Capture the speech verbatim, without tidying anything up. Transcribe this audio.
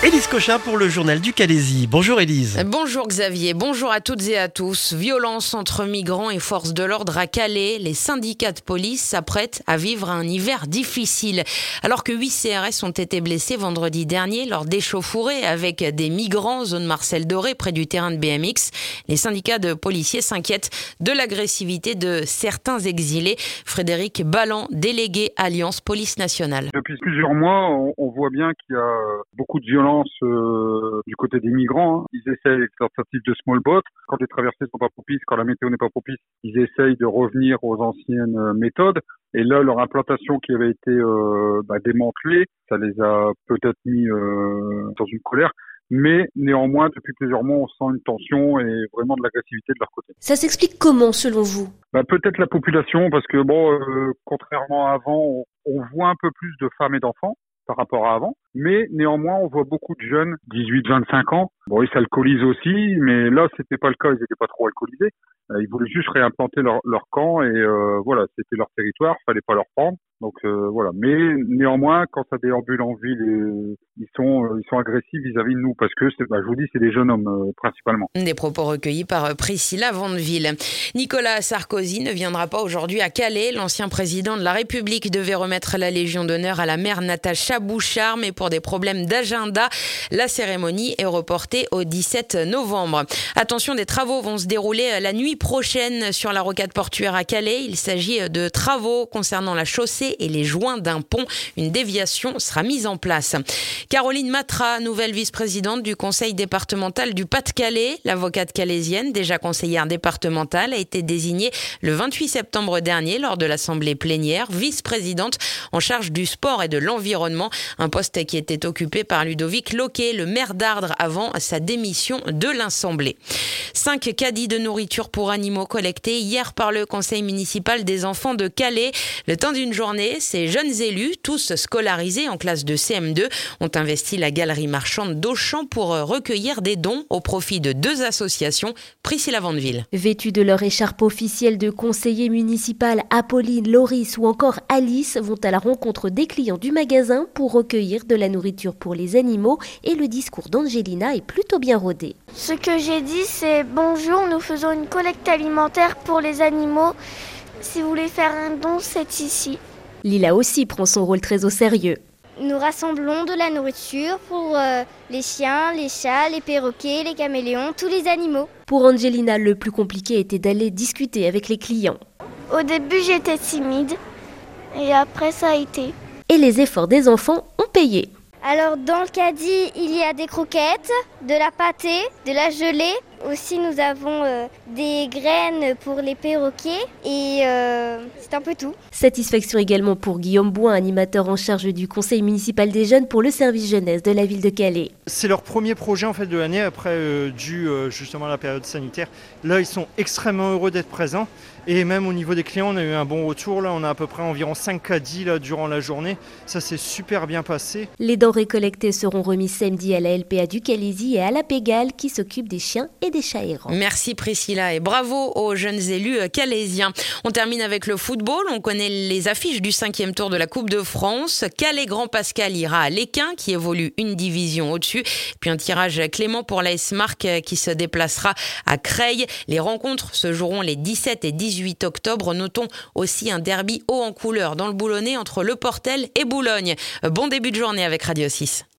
Élise Cochin pour le journal du Calaisis. Bonjour Élise. Bonjour Xavier, bonjour à toutes et à tous. Violence entre migrants et forces de l'ordre à Calais. Les syndicats de police s'apprêtent à vivre un hiver difficile. Alors que huit C R S ont été blessés vendredi dernier lors d'échauffourées avec des migrants zone Marcel Doré près du terrain de B M X, les syndicats de policiers s'inquiètent de l'agressivité de certains exilés. Frédéric Balland, délégué Alliance Police Nationale. Depuis plusieurs mois, on, on voit bien qu'il y a beaucoup de violence euh, du côté des migrants. Hein. Ils essayent avec leur tentative de small boat. Quand les traversées sont pas propices, quand la météo n'est pas propice, ils essayent de revenir aux anciennes euh, méthodes. Et là, leur implantation qui avait été euh, bah, démantelée, ça les a peut-être mis euh, dans une colère. Mais néanmoins, depuis plusieurs mois, on sent une tension et vraiment de l'agressivité de leur côté. Ça s'explique comment, selon vous ? Bah, peut-être la population, parce que bon, euh, contrairement à avant, on, on voit un peu plus de femmes et d'enfants par rapport à avant. Mais néanmoins, on voit beaucoup de jeunes, dix-huit vingt-cinq ans. Bon, ils s'alcoolisent aussi, mais là, c'était pas le cas. Ils étaient pas trop alcoolisés. Euh, ils voulaient juste réimplanter leur, leur camp et euh, voilà, c'était leur territoire. Fallait pas leur prendre. Donc euh, voilà. Mais néanmoins, quand ça déambule en ville, et, ils sont euh, ils sont agressifs vis-à-vis de nous parce que c'est, bah, je vous dis, c'est des jeunes hommes euh, principalement. Des propos recueillis par Priscilla Vandeville. Nicolas Sarkozy ne viendra pas aujourd'hui à Calais. L'ancien président de la République devait remettre la Légion d'honneur à la mère Natacha Bouchard, mais pour des problèmes d'agenda, la cérémonie est reportée au dix-sept novembre. Attention, des travaux vont se dérouler la nuit prochaine sur la rocade portuaire à Calais. Il s'agit de travaux concernant la chaussée et les joints d'un pont. Une déviation sera mise en place. Caroline Matra, nouvelle vice-présidente du conseil départemental du Pas-de-Calais. L'avocate calaisienne, déjà conseillère départementale, a été désignée le vingt-huit septembre dernier lors de l'assemblée plénière, vice-présidente en charge du sport et de l'environnement. Un poste qui était occupé par Ludovic Loquet, le maire d'Ardres, avant sa démission de l'Assemblée. Cinq caddies de nourriture pour animaux collectés hier par le conseil municipal des enfants de Calais. Le temps d'une journée, ces jeunes élus, tous scolarisés en classe de C M deux, ont investi la galerie marchande d'Auchan pour recueillir des dons au profit de deux associations. Priscilla Vandeville. Vêtus de leur écharpe officielle de conseiller municipal, Apolline, Loris ou encore Alice vont à la rencontre des clients du magasin pour recueillir de la nourriture pour les animaux, et le discours d'Angelina est plutôt bien rodé. Ce que j'ai dit, c'est bonjour, nous faisons une collecte alimentaire pour les animaux. Si vous voulez faire un don, c'est ici. Lila aussi prend son rôle très au sérieux. Nous rassemblons de la nourriture pour euh, les chiens, les chats, les perroquets, les caméléons, tous les animaux. Pour Angelina, le plus compliqué était d'aller discuter avec les clients. Au début, j'étais timide et après, ça a été. Et les efforts des enfants ont payé. Alors, dans le caddie, il y a des croquettes, de la pâtée, de la gelée. Aussi, nous avons euh, des graines pour les perroquets et euh, c'est un peu tout. Satisfaction également pour Guillaume Boin, animateur en charge du conseil municipal des jeunes pour le service jeunesse de la ville de Calais. C'est leur premier projet en fait de l'année après euh, dû euh, justement à la période sanitaire. Là, ils sont extrêmement heureux d'être présents et même au niveau des clients, on a eu un bon retour. Là, on a à peu près environ cinq caddies là, durant la journée. Ça s'est super bien passé. Les denrées collectées seront remises samedi à la L P A du Calaisis et à la Pégale qui s'occupe des chiens et des chats errants. Merci Priscilla et bravo aux jeunes élus calaisiens. On termine avec le football. On connaît les affiches du cinquième tour de la Coupe de France. Calais Grand Pascal ira à l'Équin qui évolue une division au-dessus. Puis un tirage clément pour l'A S Marc qui se déplacera à Creil. Les rencontres se joueront les dix-sept et dix-huit octobre. Notons aussi un derby haut en couleur dans le Boulonnais entre Le Portel et Boulogne. Bon début de journée avec Radio six.